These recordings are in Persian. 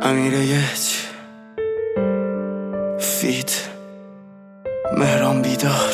امیر یک فیت مهران بیدار.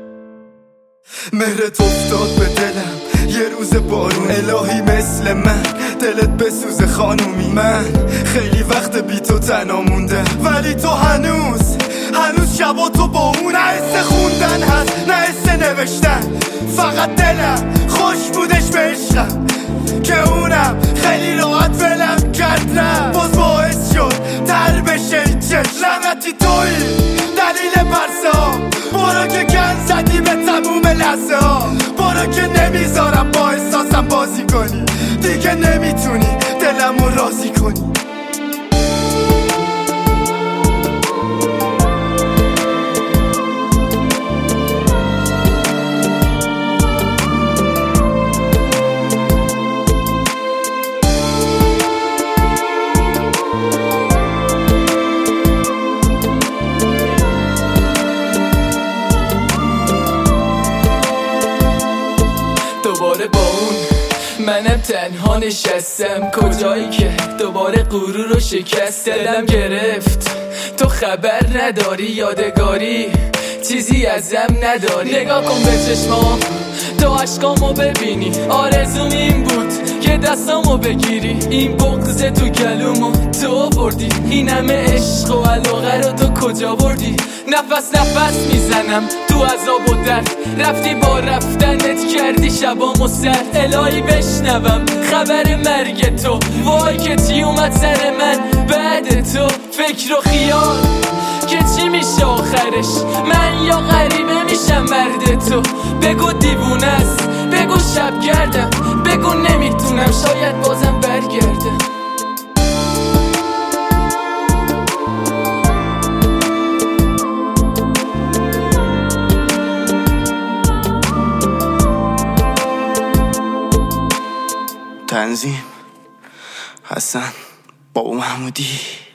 مهرت افتاد به دلم یه روز بارون، الهی مثل من دلت بسوزه خانومی. من خیلی وقت بی تو تنها مونده، ولی تو هنوز شبا تو با اون. نه حس خوندن هست نه حس نوشتن، فقط دلم خوش بودش به عشقم که اونم خیلی راحت ولم کرد. نه باز باعث شد تر بشه این چشم. لعنتی توی دلیل پرسه ها، برو که گن زدی به تموم لحظه ها. برو که نمیذارم با احساسم بازی کنی، دیگه نمیتونی دلمو راضی کنی. دوباره با اون منم تنها نشستم، کجایی که دوباره غرور رو شکست. دلم گرفت تو خبر نداری، یادگاری چیزی ازم نداری. نگاه کن به چشمام تو عشقامو ببینی، آرزوم این بود که دستامو بگیری. این بغض تو گلومو تو بردی، این همه عشق و علاقه رو تو کجا بردی؟ نفس میزنم تو عذاب و درد، رفتی با رفتنت کردی شبامو سرد. الهی بشنوم خبر مرگ تو، وای که چی اومد سر من بعد تو. فکر و خیال که چی میشه آخرش، من یا غریبه میشم مرد تو. بگو دیوونه است، بگو شب گردم، بگو نمیتونم، شاید بازم برگردم. تنظیم حسن بابا محمودی.